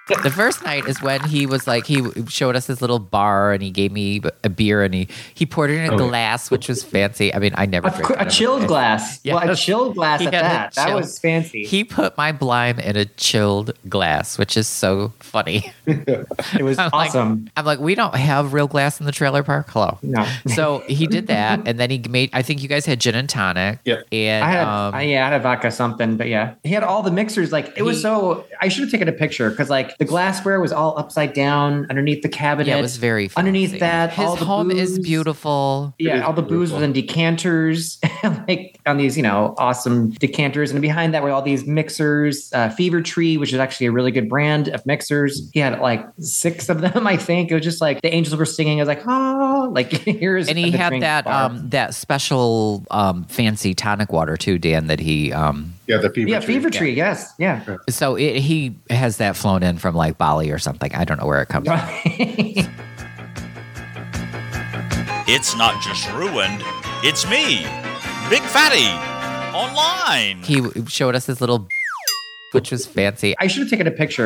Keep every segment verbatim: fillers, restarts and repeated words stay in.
The first night is when he was like, he showed us his little bar and he gave me a beer and he, he poured it in a oh, glass, which was fancy. I mean, I never a, drink a chilled glass. Yes. Well, a chilled glass he at that. That was fancy. He put my blind in a chilled glass, which is so funny. It was I'm awesome. Like, I'm like, we don't have real glass in the trailer park. Hello. No. So he did that. And then he made, I think you guys had gin and tonic. Yeah. And I had, um, I, yeah, I had a vodka something, but yeah. He had all the mixers. Like, it he, was so, I should have taken a picture because like the glassware was all upside down underneath the cabinet. Yeah, it was very fancy. Underneath that, his all the home booze, is beautiful. Yeah, is all the beautiful. booze was in decanters, like on these, you know, awesome decanters. And behind that were all these mixers. Uh, Fever Tree, which is actually a really good brand of mixers. He had like six of them, I think. It was just like the angels were singing. I was like, oh, like here's. And he the had that bar. um, that special um, fancy tonic water too, Dan. That he. Um, Yeah, the fever yeah, tree. Fever Tree, yeah. yes. Yeah. So it, he has that flown in from like Bali or something. I don't know where it comes from. It's not just ruined, it's me, Big Fatty, online. He showed us his little, which was fancy. I should have taken a picture.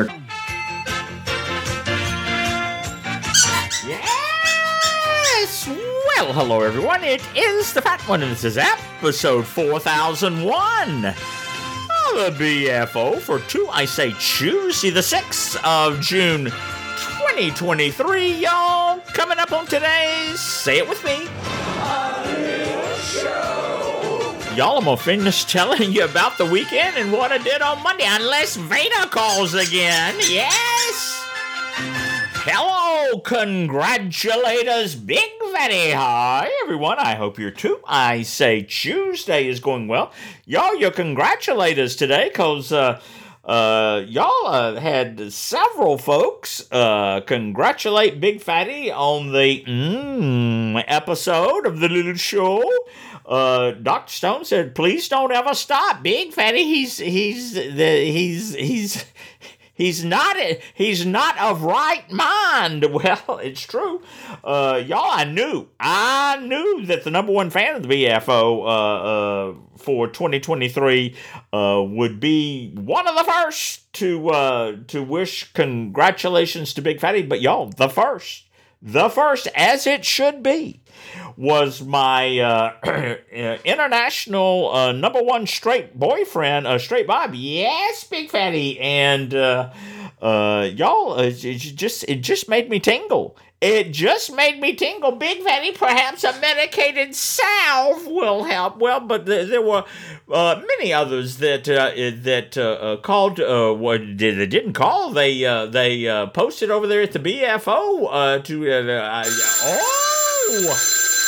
Yes! Well, hello everyone, it is the Fat One and this is episode four thousand one of the B F O for two, I say Tuesday the sixth of June twenty twenty-three, y'all. Coming up on today's, say it with me, y'all, I'm gonna finish telling you about the weekend and what I did on Monday, unless Vader calls again. Yes! Hello, congratulators, Big Fatty. Hi, everyone. I hope you're too. I say Tuesday is going well. Y'all, your congratulators today, because uh, uh, y'all uh, had several folks uh, congratulate Big Fatty on the mm, episode of the little show. Uh, Doctor Stone said, "Please don't ever stop, Big Fatty. He's he's the he's he's." He's not he's not of right mind." Well, it's true. Uh, y'all, I knew. I knew that the number one fan of the B F O uh, uh, for twenty twenty-three uh, would be one of the first to uh, to wish congratulations to Big Fatty. But y'all, the first, the first, as it should be, was my uh, international uh, number one straight boyfriend, uh, Straight Bob. Yes, Big Fatty, and uh, uh, y'all, uh, it just it just made me tingle. It just made me tingle. Big Fatty, perhaps a medicated salve will help. Well, but th- there were uh, many others that uh, that uh, uh, called. Uh, what did they didn't call? They uh, they uh, posted over there at the B F O uh, to. Uh, uh, oh.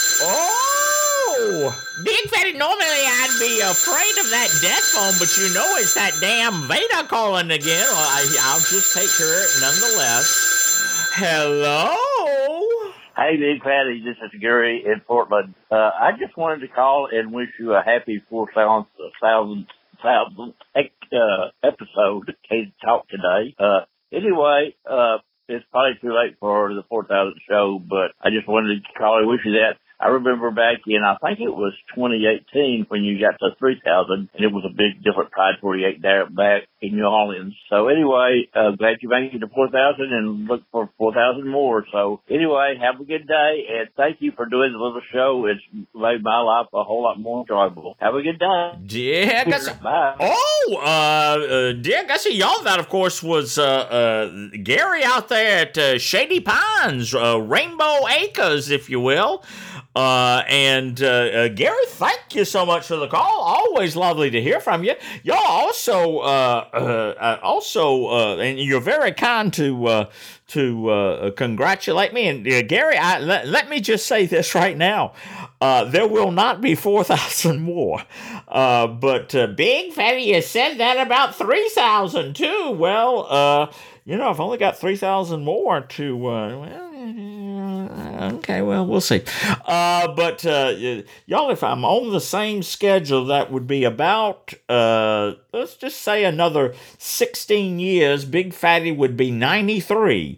Oh! Big Fatty, normally I'd be afraid of that death phone, but you know it's that damn Vader calling again. Well, I, I'll just take care of it nonetheless. Hello? Hey, Big Fatty, this is Gary in Portland. Uh, I just wanted to call and wish you a happy four thousand, thousand, thousand uh, episode, Katie Talk today. Uh, anyway, uh, it's probably too late for the four thousand show, but I just wanted to call and wish you that. I remember back in, I think it was twenty eighteen when you got to three thousand, and it was a big, different Pride forty-eight there back in New Orleans. So anyway, uh, glad you made it to four thousand and look for four thousand more. So anyway, have a good day, and thank you for doing the little show. It's made my life a whole lot more enjoyable. Have a good day. Yeah, I guess. Bye. Oh, uh, uh, dear Gussie, y'all, that of course was uh, uh, Gary out there at uh, Shady Pines, uh, Rainbow Acres, if you will. Uh, and, uh, uh, Gary, thank you so much for the call. Always lovely to hear from you. Y'all also, uh, uh, also, uh, and you're very kind to, uh, to, uh, congratulate me. And, uh, Gary, I, let, let me just say this right now. Uh, there will not be four thousand more. Uh, but, uh, Big Fatty has said that about three thousand too. Well, uh, you know, I've only got three thousand more to, uh, well, okay, well, we'll see. Uh, but, uh, y'all, if I'm on the same schedule, that would be about, uh, let's just say another sixteen years. Big Fatty would be ninety-three.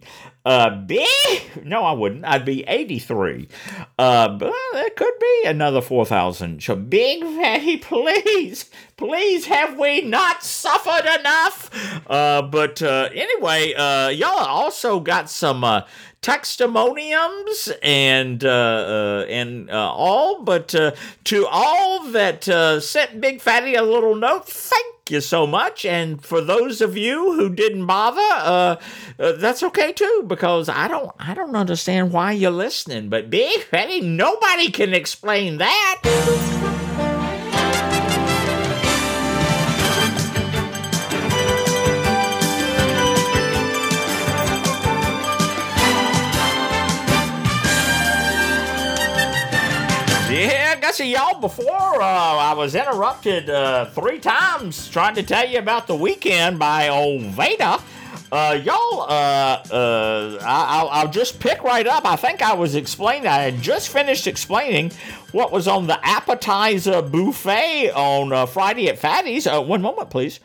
Uh, big? No, I wouldn't. I'd be eighty-three. Uh, but there could be another four thousand. So, Big Fatty, please, please, have we not suffered enough? Uh, but uh, anyway, uh, y'all also got some uh, testimoniums and uh, uh, and uh, all. But uh, to all that uh, sent Big Fatty a little note, thank you so much. And for those of you who didn't bother, uh, uh, that's okay too, because I don't I don't understand why you're listening. But Big Fatty, nobody can explain that. Yeah, Gussie, y'all, before uh, I was interrupted uh, three times trying to tell you about the weekend by old Veda. Uh, y'all, uh, uh, I, I'll, I'll just pick right up. I think I was explaining, I had just finished explaining what was on the appetizer buffet on uh, Friday at Fatty's. Uh, one moment, please.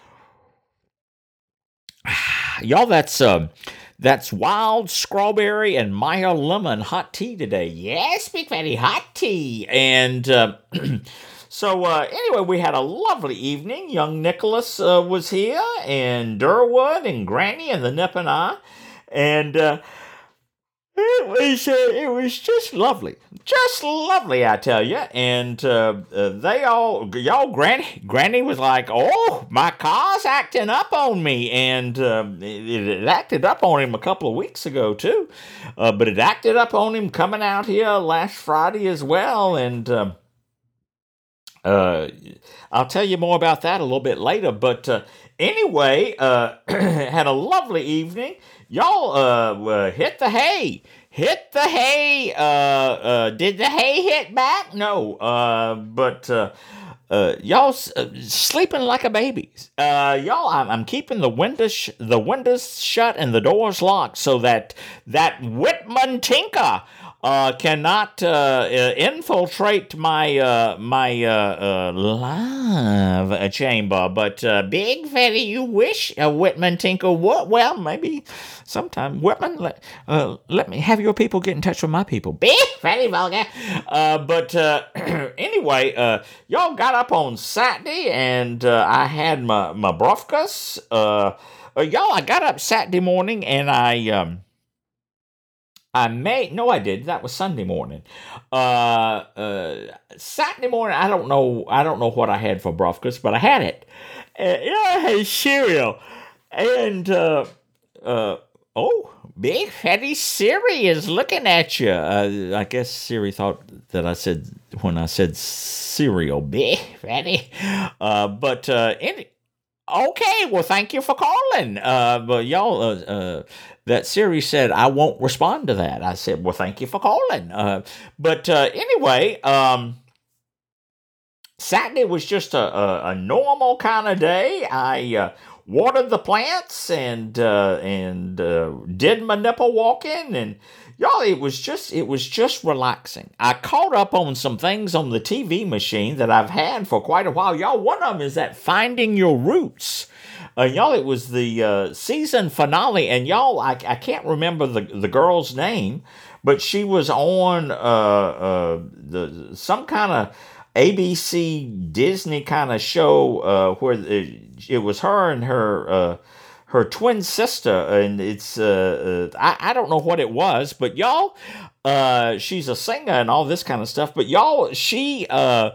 Y'all, that's... Uh, That's wild strawberry and Maya lemon hot tea today. Yes, Big Fatty, hot tea. And uh, so uh, anyway, we had a lovely evening. Young Nicholas uh, was here, and Durwood and Granny and the Nip and I. And uh, it was uh, it was just lovely. Just lovely, I tell you. And uh, uh, they all, y'all, Granny, Granny was like, oh, my car's acting up on me. And uh, it, it acted up on him a couple of weeks ago, too. Uh, but it acted up on him coming out here last Friday as well. And uh, uh, I'll tell you more about that a little bit later. But uh, anyway, uh, had a lovely evening. Y'all uh, uh, hit the hay. Hit the hay. Uh, uh, did the hay hit back? No. Uh, but uh, uh, y'all uh, sleeping like a baby. Uh, y'all, I'm, I'm keeping the windows sh- the windows shut and the doors locked so that that Whitman Tinker uh, cannot uh, uh, infiltrate my uh, my uh, uh, live chamber. But uh, Big Fatty, you wish uh, Whitman Tinker would? Well, maybe sometime. Whitman, let, uh, let me have your people get in touch with my people. Big Fatty Vulgar. Uh, but uh, anyway, uh, y'all got up on Saturday, and uh, I had my my brofkas. Uh, uh, y'all, I got up Saturday morning, and I um. I made, no, I did. That was Sunday morning. Uh, uh, Saturday morning, I don't know, I don't know what I had for breakfast, but I had it. Uh, yeah, I had cereal. And, uh, uh, oh, Big Fatty Siri is looking at you. Uh, I guess Siri thought that I said, when I said cereal, Big Fatty. Uh, but, uh, any, okay, well, thank you for calling. Uh, but y'all, uh, uh, that Siri said, I won't respond to that. I said, well, thank you for calling. Uh, but uh, anyway, um, Saturday was just a, a, a normal kind of day. I uh, watered the plants and uh, and uh, did my nipple walking, and y'all, it was just it was just relaxing. I caught up on some things on the T V machine that I've had for quite a while. Y'all, one of them is that Finding Your Roots. Uh, y'all, it was the uh, season finale, and y'all, I, I can't remember the, the girl's name, but she was on uh, uh, the some kind of A B C Disney kind of show uh, where it, it was her and her uh, her twin sister, and it's uh, uh, I, I don't know what it was, but y'all, uh, she's a singer and all this kind of stuff, but y'all, she. Uh,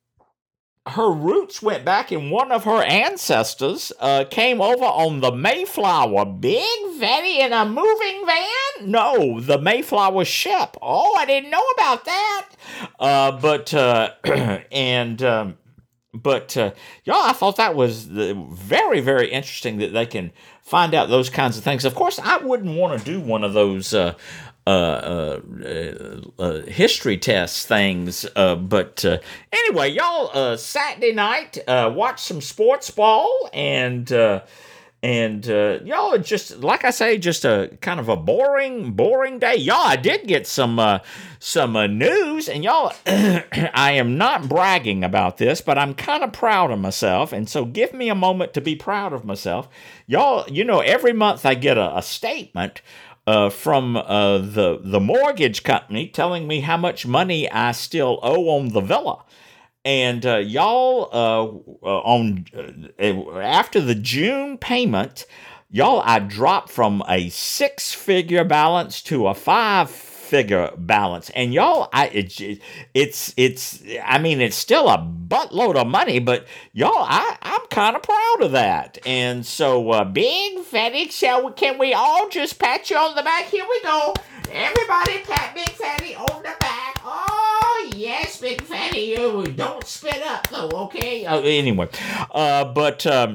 Her roots went back, and one of her ancestors uh, came over on the Mayflower. Big Fatty in a moving van? No, the Mayflower ship. Oh, I didn't know about that. Uh, but, uh, and, um, but, uh, y'all, I thought that was very, very interesting that they can find out those kinds of things. Of course, I wouldn't want to do one of those, uh, Uh, uh, uh, uh, history test things, uh, but uh, anyway, y'all, uh, Saturday night, uh, watch some sports ball, and uh, and uh, y'all, just like I say, just a kind of a boring, boring day. Y'all, I did get some uh, some uh, news, and y'all, I am not bragging about this, but I'm kind of proud of myself, and so give me a moment to be proud of myself. Y'all, you know, every month I get a, a statement uh, from uh, the the mortgage company telling me how much money I still owe on the villa. And uh, y'all, uh, uh, on uh, after the June payment, y'all, I dropped from a six-figure balance to a five-figure balance. And y'all, I it, it's it's I mean, it's still a buttload of money, but y'all, I I'm kind of proud of that. And so, uh, Big Fatty, shall we, can we all just pat you on the back? Here we go. Everybody pat Big Fatty on the back. Oh, yes, Big Fatty. You don't spit up, though, okay? Uh, anyway, uh, but um,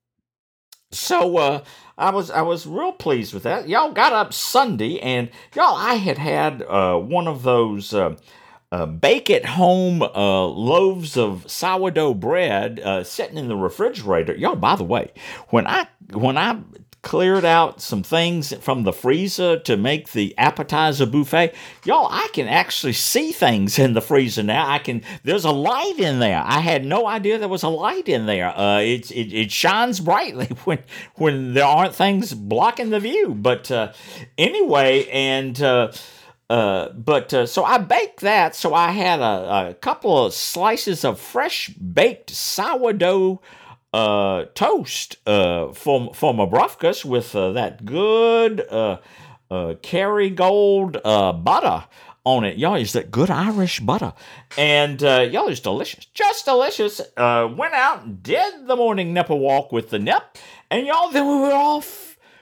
so uh, I was I was real pleased with that. Y'all got up Sunday, and y'all, I had had uh, one of those uh, uh, bake-at-home uh, loaves of sourdough bread uh, sitting in the refrigerator. Y'all, by the way, when I when I cleared out some things from the freezer to make the appetizer buffet, y'all, I can actually see things in the freezer now. I can. There's a light in there. I had no idea there was a light in there. Uh, it, it it shines brightly when when there aren't things blocking the view. But uh, anyway, and. Uh, Uh, but uh, so I baked that. So I had a, a couple of slices of fresh baked sourdough uh, toast uh, for for my breakfast with uh, that good uh, uh, Kerrygold uh, butter on it. Y'all, is that good Irish butter? And uh, y'all, it's delicious, just delicious. Uh, went out and did the morning nipple walk with the nip, and y'all, then we were off.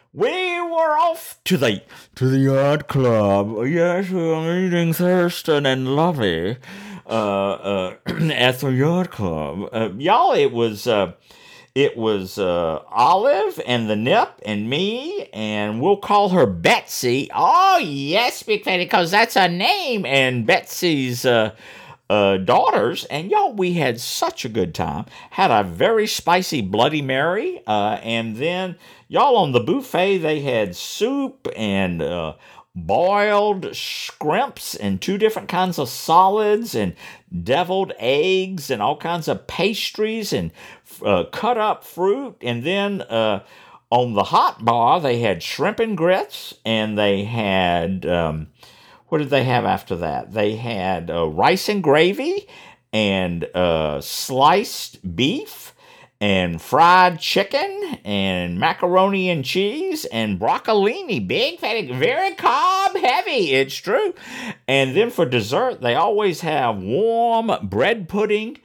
We were off to the to the yacht club. Yes, we were meeting Thurston and Lovey uh, uh, at the yacht club. Uh, y'all, it was uh, it was uh, Olive and the Nip and me, and we'll call her Betsy. Oh yes, Big Fatty, because that's her name, and Betsy's uh, uh, daughters. And y'all, we had such a good time. Had a very spicy Bloody Mary, uh, and then. Y'all, on the buffet, they had soup and uh, boiled shrimps and two different kinds of solids and deviled eggs and all kinds of pastries and uh, cut up fruit. And then uh, on the hot bar, they had shrimp and grits, and they had, um, what did they have after that? They had uh, rice and gravy and uh, sliced beef. And fried chicken and macaroni and cheese and broccolini. Big Fatty, very carb heavy, it's true. And then for dessert, they always have warm bread pudding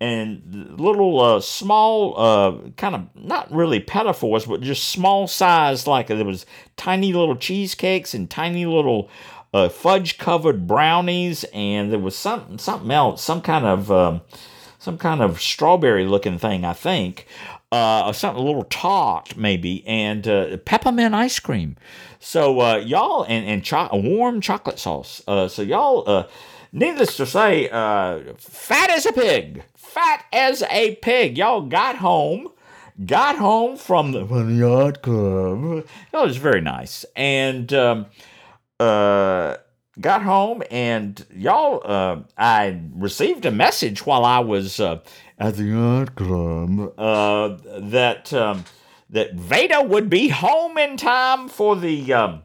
and little uh, small, uh, kind of not really petafores, but just small size, like there was tiny little cheesecakes and tiny little uh, fudge covered brownies. And there was some, something else, some kind of... Um, some kind of strawberry-looking thing, I think, uh, something a little tart maybe, and uh, peppermint ice cream. So uh, y'all, and and cho- a warm chocolate sauce. Uh, so y'all, uh, needless to say, uh, fat as a pig, fat as a pig. Y'all got home, got home from the yacht club. Y'all, it was very nice, and um, uh. Got home, and y'all, uh, I received a message while I was uh, at the yacht club uh, that um, that Veda would be home in time for the um,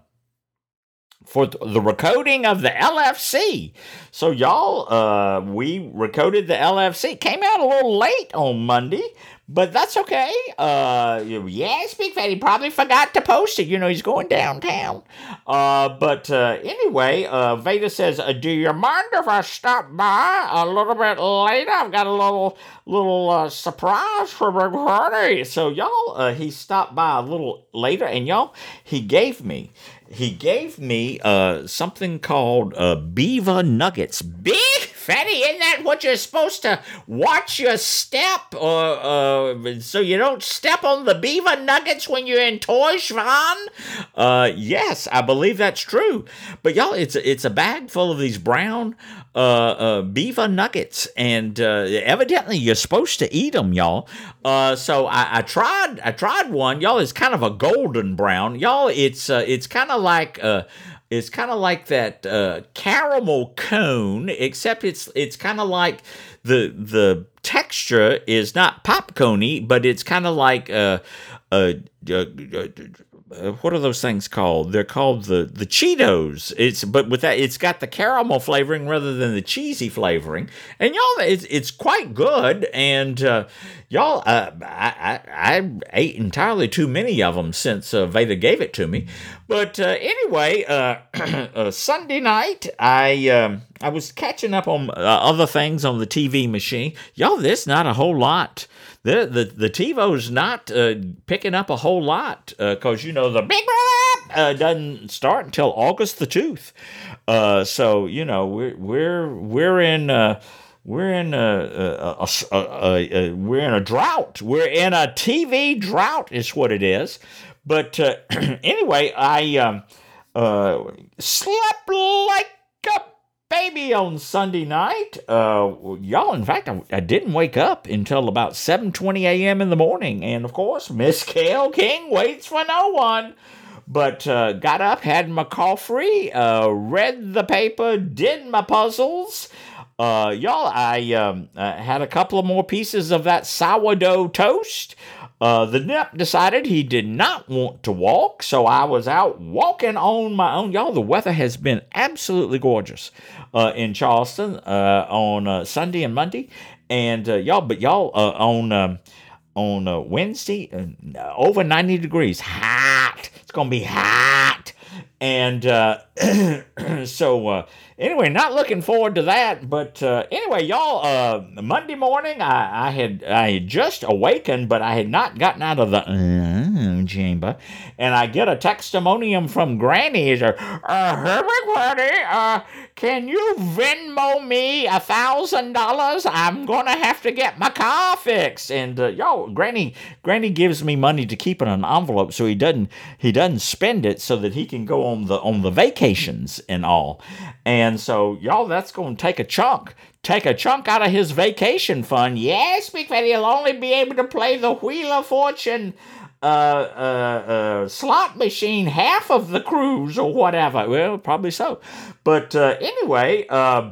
for the recoding of the L F C. So y'all, uh, we recoded the L F C. Came out a little late on Monday. But that's okay. Uh, yes, Big Fatty probably forgot to post it. You know, he's going downtown. Uh, but uh, anyway, uh, Veda says, uh, do you mind if I stop by a little bit later? I've got a little little uh, surprise for Big Fatty. So y'all, uh, he stopped by a little later, and y'all, he gave me, he gave me uh, something called uh, Beaver Nuggets. Big Fatty, isn't that what you're supposed to watch your step, or uh, so you don't step on the beaver nuggets when you're in Toy Schwan? Uh, yes, I believe that's true. But y'all, it's it's a bag full of these brown uh, uh, beaver nuggets, and uh, evidently you're supposed to eat them, y'all. Uh, so I, I tried I tried one, y'all. It's kind of a golden brown, y'all. It's uh, it's kind of like uh, It's kind of like that uh, caramel cone, except it's it's kind of like the the texture is not popcorny, but it's kind of like uh, uh, uh, uh, uh, what are those things called? They're called the the Cheetos. It's but with that, it's got the caramel flavoring rather than the cheesy flavoring. And y'all, it's it's quite good. And uh, y'all, uh, I, I I ate entirely too many of them since uh, Veda gave it to me. But uh, anyway, uh, uh, Sunday night, I um, I was catching up on uh, other things on the T V machine. Y'all, there's not a whole lot. The the the TiVo's not uh, picking up a whole lot because uh, you know the big rap uh, doesn't start until August the tooth. Uh, so you know we're we're we're in uh, we're in a, a, a, a, a we're in a drought. We're in a T V drought is what it is. But uh, anyway, I um, uh, slept like a baby on Sunday night. Uh, y'all, in fact, I, I didn't wake up until about seven twenty a.m. in the morning. And, of course, Miss Gayle King waits for no one. But uh, got up, had my coffee, uh, read the paper, did my puzzles. Uh, y'all, I um, uh, had a couple of more pieces of that sourdough toast. Uh, the nip decided he did not want to walk, so I was out walking on my own. Y'all, the weather has been absolutely gorgeous uh, in Charleston uh, on uh, Sunday and Monday, and uh, y'all, but y'all uh, on um, on uh, Wednesday, uh, over ninety degrees, hot. It's gonna be hot, and uh, so. Uh, Anyway, not looking forward to that, but uh, anyway, y'all, uh, Monday morning, I, I had I had just awakened, but I had not gotten out of the uh, chamber, and I get a testimonium from Granny. Is uh, Herbert Buddy, uh, can you Venmo me a thousand dollars? I'm gonna have to get my car fixed. And uh, y'all, Granny, Granny gives me money to keep in an envelope, so he doesn't he doesn't spend it, so that he can go on the on the vacations and all. And so, y'all, that's going to take a chunk. Take a chunk out of his vacation fund. Yes, Big Fatty, he'll only be able to play the Wheel of Fortune uh, uh, uh, slot machine half of the cruise or whatever. Well, probably so. But uh, anyway, uh,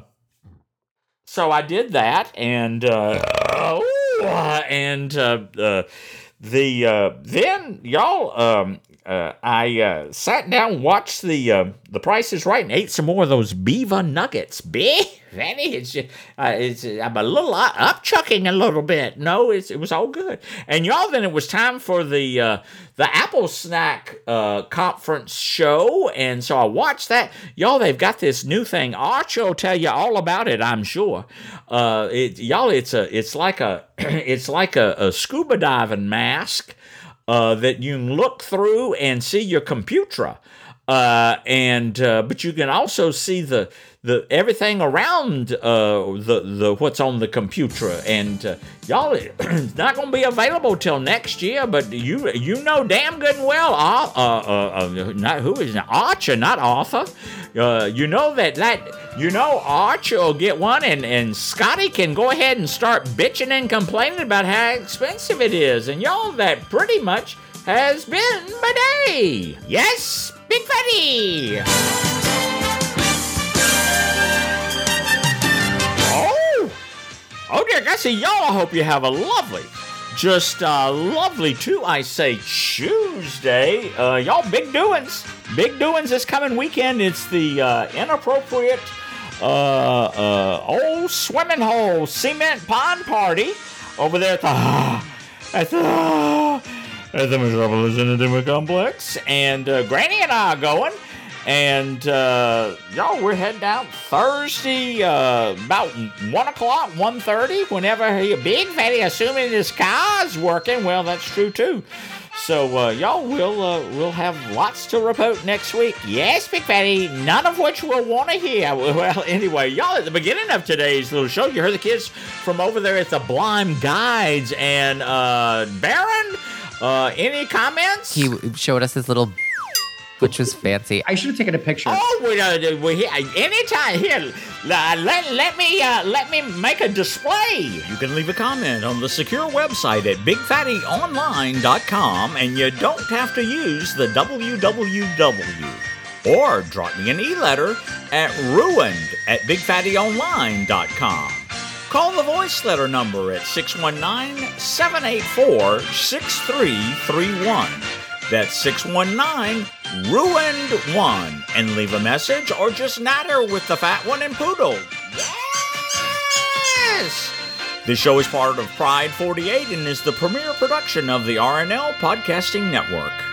so I did that. And, uh, uh, and uh, uh, the uh, then, y'all... Um, Uh, I uh, sat down and watched the uh, the Price is Right and ate some more of those beaver nuggets. Be Fanny, it's, just, uh, it's I'm a little uh, upchucking a little bit. No, it's, it was all good. And y'all, then it was time for the uh, the Apple Snack uh, conference show, and so I watched that. Y'all, they've got this new thing. Archie will tell you all about it, I'm sure. Uh, it, y'all, it's a it's like a it's like a, a scuba diving mask. Uh, that you can look through and see your computer, uh, and uh, but you can also see the the everything around uh, the the what's on the computer. And uh, y'all, it's not going to be available till next year. But you you know damn good and well, uh, uh, uh, not who is it? Archer, not Arthur. Uh, you know that that. You know, Archer will get one, and, and Scotty can go ahead and start bitching and complaining about how expensive it is. And y'all, that pretty much has been my day. Yes, Big Fatty! Oh! Oh, dear, I see y'all. I hope you have a lovely, just uh, lovely, too, I say, Tuesday. Uh, y'all, big doings. Big doings this coming weekend. It's the uh, inappropriate... Uh, uh, old swimming hole cement pond party over there at the uh, at the uh, at the Metropolis Entertainment Complex, and uh, Granny and I are going, and uh, y'all, we're heading out Thursday uh, about one o'clock, one thirty. Whenever he, Big Fatty, assuming his car's working, well, that's true too. So, uh, y'all, we'll, uh, we'll have lots to report next week. Yes, Big Fatty, none of which we'll want to hear. Well, anyway, y'all, at the beginning of today's little show, you heard the kids from over there at the Blind Guides. And, uh, Baron, uh, any comments? He showed us his little... which was fancy. I should have taken a picture. Oh, we, uh, we, anytime here, uh, let, let me uh, let me make a display. You can leave a comment on the secure website at big fatty online dot com, and you don't have to use the w w w. Or drop me an e-letter at ruined at big fatty online dot com. Call the voice letter number at six one nine, seven eight four, six three three one. That's six one nine, ruined one. And leave a message or just natter with the fat one and Poodle. Yes! This show is part of Pride forty-eight and is the premier production of the R N L Podcasting Network.